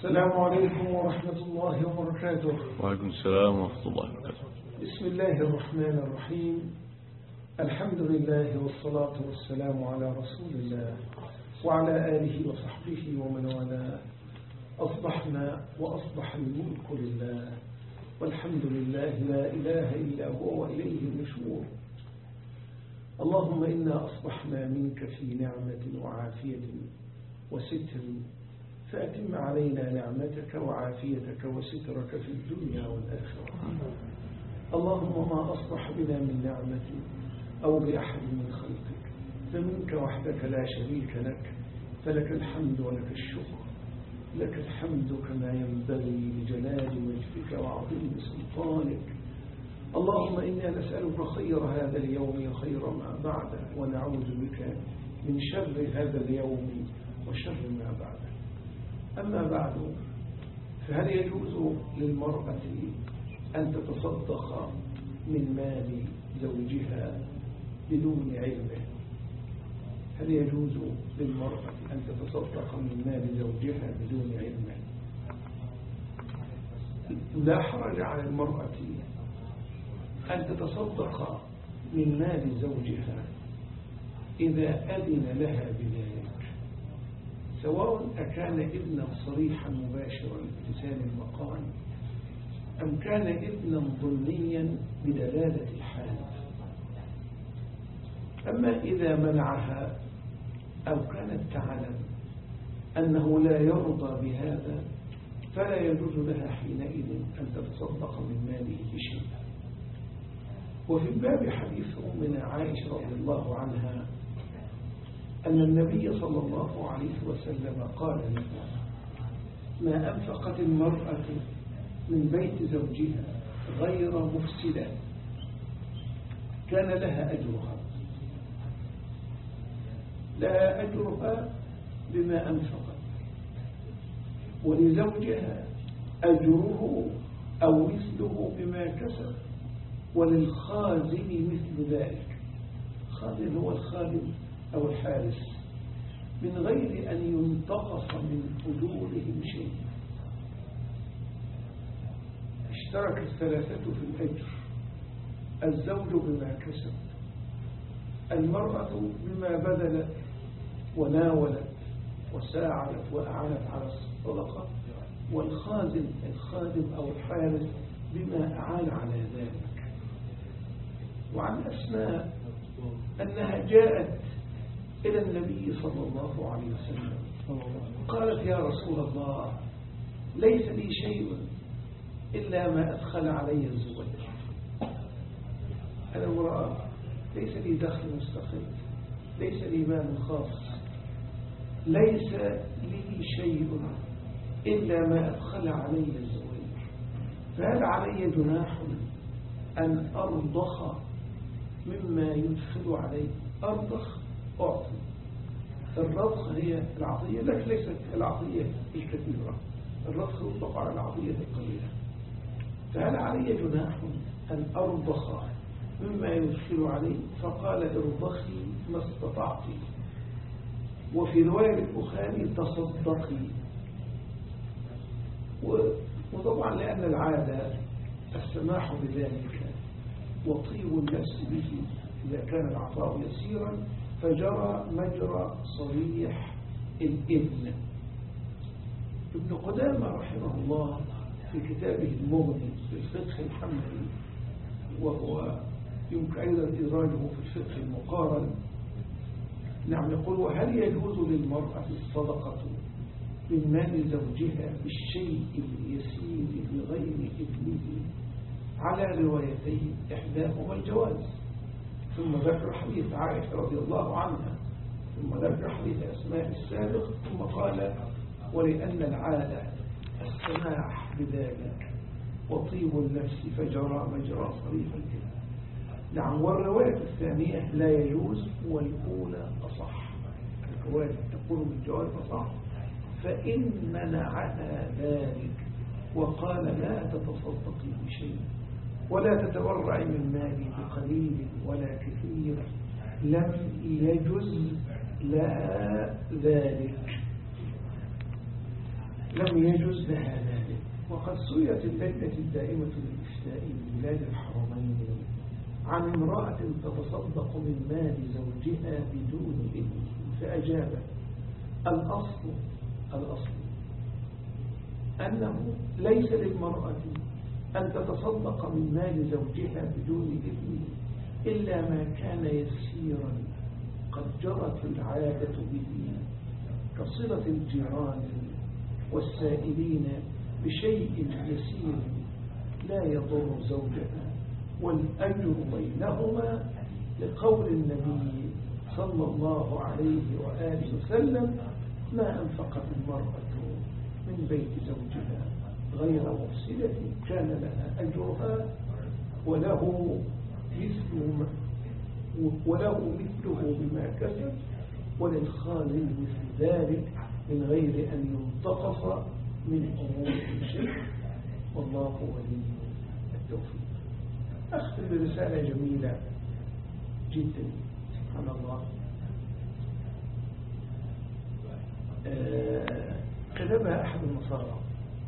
السلام عليكم ورحمة الله وبركاته. وعليكم السلام ورحمة الله وبركاته. بسم الله الرحمن الرحيم. الحمد لله والصلاة والسلام على رسول الله وعلى آله وصحبه ومن والاه. أصبحنا وأصبح الملك لله والحمد لله لا إله إلا هو وإليه النشور. اللهم إنا أصبحنا منك في نعمة وعافية وستر، فأتم علينا نعمتك وعافيتك وسترك في الدنيا والآخرة. اللهم ما أصبح بنا من نعمة أو بأحد من خلقك فمنك وحدك لا شريك لك، فلك الحمد ولك الشكر. لك الحمد كما ينبغي لجلال وجهك وعظيم سلطانك. اللهم إنا نسألك خير هذا اليوم وخير ما بعده، ونعوذ بك من شر هذا اليوم وشر ما بعده. أما بعد، فهل يجوز للمرأة أن تتصدق من مال زوجها بدون علمه؟ هل يجوز للمرأة أن تتصدق من مال زوجها بدون علمه؟ لا حرج على المرأة أن تتصدق من مال زوجها إذا أذن لها بذلك، سواء أكان إذنا صريحا مباشرا بلسان المقال أم كان إذنا ضمنيا بدلالة الحال. أما إذا منعها أو كانت تعلم أنه لا يرضى بهذا فلا يجوز لها حينئذ أن تتصدق من ماله بشيء. وفي الباب حديث أمنا عائشة رضي الله عنها أن النبي صلى الله عليه وسلم قال لها: ما أنفقت المرأة من بيت زوجها غير مفسدة كان لها أجرها، لها أجرها بما أنفقت، ولزوجها أجره أو مثله بما كسب، وللخازن مثل ذلك. خازن هو الخادم أو الحارس، من غير أن ينتقص من أجورهم شيء. اشترك الثلاثة في الأجر: الزوج بما كسب، المرأة بما بذلت وناولت وساعدت وأعانت على الصدقة، والخازن الخادم أو الحارس بما أعان على ذلك. وعن أسماء أنها جاءت إلى النبي صلى الله عليه وسلم قالت: يا رسول الله، ليس لي شيء إلا ما أدخل علي الزوج. أنا امرأة ليس لي دخل مستقل، ليس لي مال خاص، ليس لي شيء إلا ما أدخل علي الزوج، فهل علي جناح أن أرضخ مما يدخل علي؟ أرضخ أعطي. الرضخ هي العطية، لكن ليست العطية الكثيرة، الرضخ يطلق على العطية القليلة. فهل علي جناح أن أرضخ مما يدخل علي؟ فقال: ارضخي ما استطعت. وفي رواية البخاري: تصدقي. وطبعا لأن العادة السماح بذلك وطيب النفس به إذا كان العطاء يسيرا، فجرى مجرى صريح الإذن. ابن قدامة رحمه الله في كتابه المغني في الفقه الحنبلي، وهو يمكن أيضا إدراجه في الفقه المقارن، نعم، يقول: وهل يجوز للمرأة الصدقة من مال زوجها بالشيء اليسير بغير إذنه؟ على روايتين، إحداهما الجواز، ثم ذكر حديث عائشة رضي الله عنها، ثم ذكر حديث أسماء السابق، ثم قال: ولأن العادة السماح بذلك وطيب النفس فجرى مجرى صريح الكلام. نعم. والرواية الثانية لا يجوز، والأولى أصح. الرواية تقول بالجواز أصح، فإن منعها ذلك وقال: لا تتصدقي بشيء ولا تتبرعي من مالي بقليل ولا كثير، لم يجز لها ذلك. لم يجوز لها ذلك. وقد سئلت اللجنة الدائمة للإفتاء ببلاد الحرمين عن امرأة تتصدق من مال زوجها بدون إذنه، فأجابت: الأصل أنه ليس للمرأة أن تتصدق من مال زوجها بدون إذنه إلا ما كان يسيرا قد جرت العادة به، كصلة الجيران والسائلين بشيء يسير لا يضر زوجها، والأجر بينهما، لقول النبي صلى الله عليه وآله وسلم: ما أنفقت المرأة من بيت زوجها غير مفسدة كان لها أجرها وله مثله بما كسب، وللخالق مثل ذلك من غير أن ينتقص من أمور شيء، والله ولي التوفيق. أختم برسالة جميلة جدا سبحان الله. كتبها أحد النصارى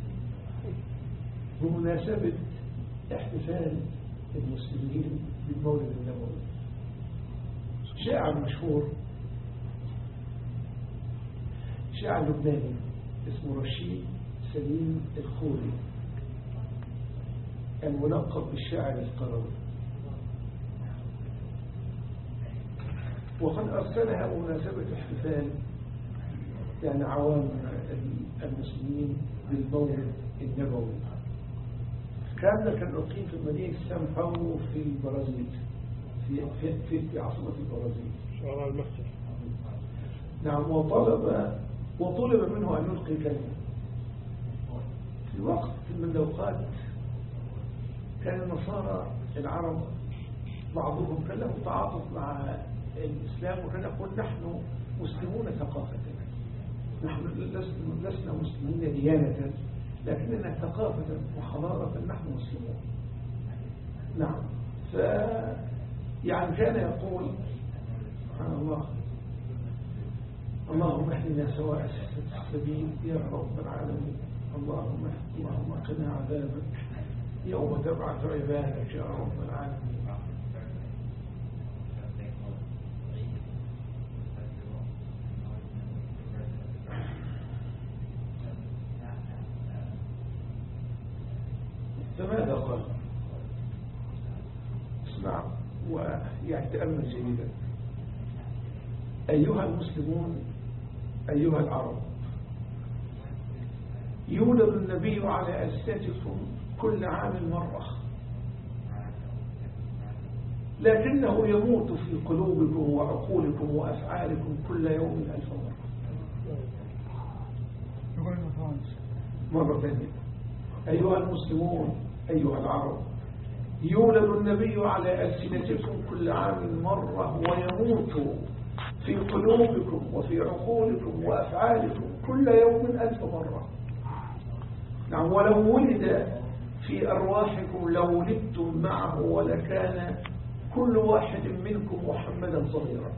بمناسبة احتفال المسلمين بالمولد النبوي. شاعر مشهور، شاعر لبناني اسمه رشيد سليم الخوري، الملقب بالشاعر القروي، وقد أرسلها بمناسبة احتفال يعني عوام المسلمين بالمولد النبوي. كان أقيم في مدينة سان باولو في البرازيل، في عاصمة البرازيل، شعراء المسجد. نعم. وطلب منه أن يلقي كلمة. في وقت من الأوقات كان النصارى العرب بعضهم كان له تعاطف مع الإسلام، وكان يقول: نحن مسلمون ثقافة، نحن لسنا مسلمين ديانة، لكننا ثقافة وحضارة نحن مسلمون. نعم. يعني كان يقول سبحان الله: اللهم اهدنا سواء السبيل يا رب العالمين، اللهم قنا عذابك يوم تبعث عبادك يا رب العالمين. فماذا قال؟ اسمع ويتأمل جيدا. أيها المسلمون، أيها العرب، يولد النبي على أجسادكم كل عام مرة، لكنه يموت في قلوبكم وعقولكم وأفعالكم كل يوم 1000 مرة ثانية. أيها المسلمون، أيها العرب، يولد النبي على ألسنتكم كل عام مرة، ويموت في قلوبكم وفي عقولكم وأفعالكم كل يوم 1000 مرة. نعم. ولو ولد في أرواحكم لولدتم معه، ولكان كل واحد منكم محمدا صغيرا.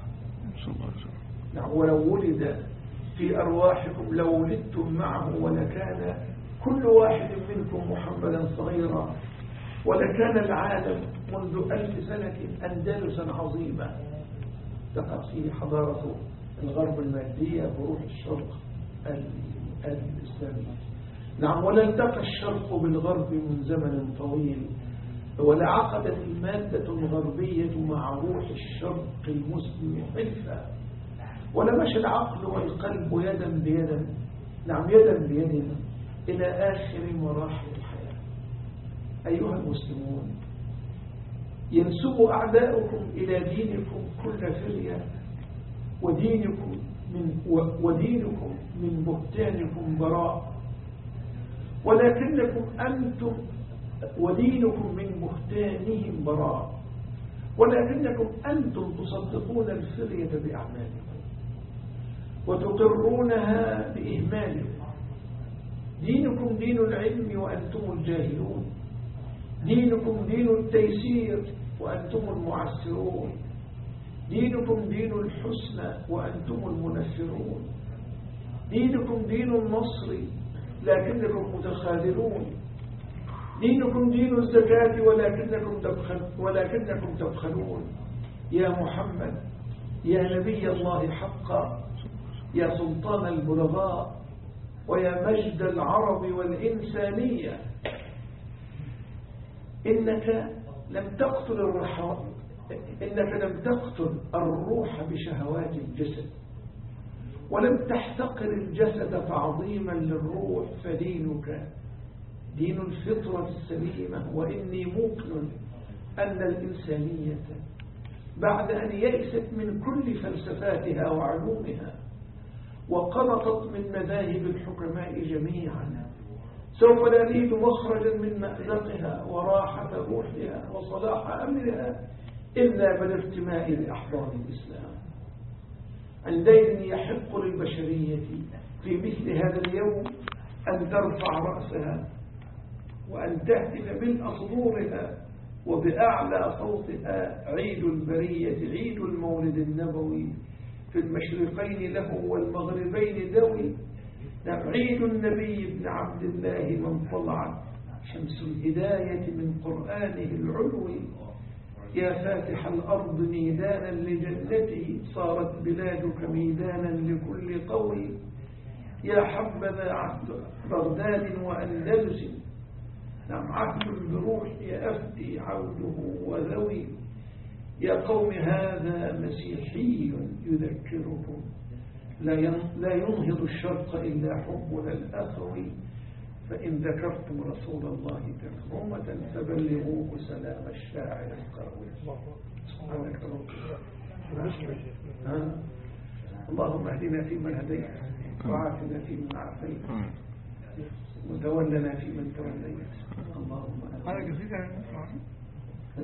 نعم. ولو ولد في أرواحكم لولدتم معه، ولكان كل واحد منكم محمدا صغيرا، ولكان العالم منذ 1000 سنة أندلسا عظيمة تقع فيه حضارة الغرب المادية بروح الشرق الإسلامي. نعم. ولا التقى الشرق بالغرب من زمن طويل، ولا عقدت المادة الغربية مع روح الشرق المسلم حلفا، ولا مشى العقل والقلب يدا بيد، نعم يدا بيد، إلى آخر مراحل الحياة. أيها المسلمون، ينسب أعداؤكم إلى دينكم كل فرية، ودينكم من بهتانكم براء، ولكنكم أنتم ودينكم من بهتانهم براء، ولكنكم أنتم تصدقون الفرية بأعمالكم وتقرونها بإهمالكم. دينكم دين العلم وأنتم الجاهلون، دينكم دين التيسير وأنتم المعسرون، دينكم دين الحسنى وأنتم المنفرون، دينكم دين النصر لكنكم متخاذلون. دينكم دين الزكاة ولكنكم تبخلون. يا محمد يا نبي الله حقا، يا سلطان البلغاء، ويا مجد العرب والإنسانية، إنك لم تقتل الروح بشهوات الجسد، ولم تحتقر الجسد تعظيما للروح، فدينك دين الفطرة السليمة. وإني موقن أن الإنسانية بعد أن يئست من كل فلسفاتها وعلومها وقنطت من مذاهب الحكماء جميعا، سوف لا نجد مخرجا من مأزقها وراحة روحها وصلاح أمرها إلا بالارتماء لأحضان الإسلام. عندئذ يحق للبشرية في مثل هذا اليوم أن ترفع رأسها وأن تهتف من أصدورها وبأعلى صوتها: عيد البرية، عيد المولد النبوي، في المشرقين له والمغربين ذوي. عيد النبي بن عبد الله من طلعت شمس الهداية من قرآنه العلوي. يا فاتح الأرض ميدانا لجنته، صارت بلادك ميدانا لكل قوي. يا حبذا عهد بغداد وأندلس، عهد بروحي أفدي عوده وذوي. يا قوم هذا مسيحي يذكركم، لا ينهض الشرق إلا حبنا الأخوي. فإن ذكرتم رسول الله تكرمة فبلغوه سلام الشاعر القوي. اللهم اهدنا فيمن هديت، وعافنا فيمن عافيت، وتولنا فيمن توليت. اللهم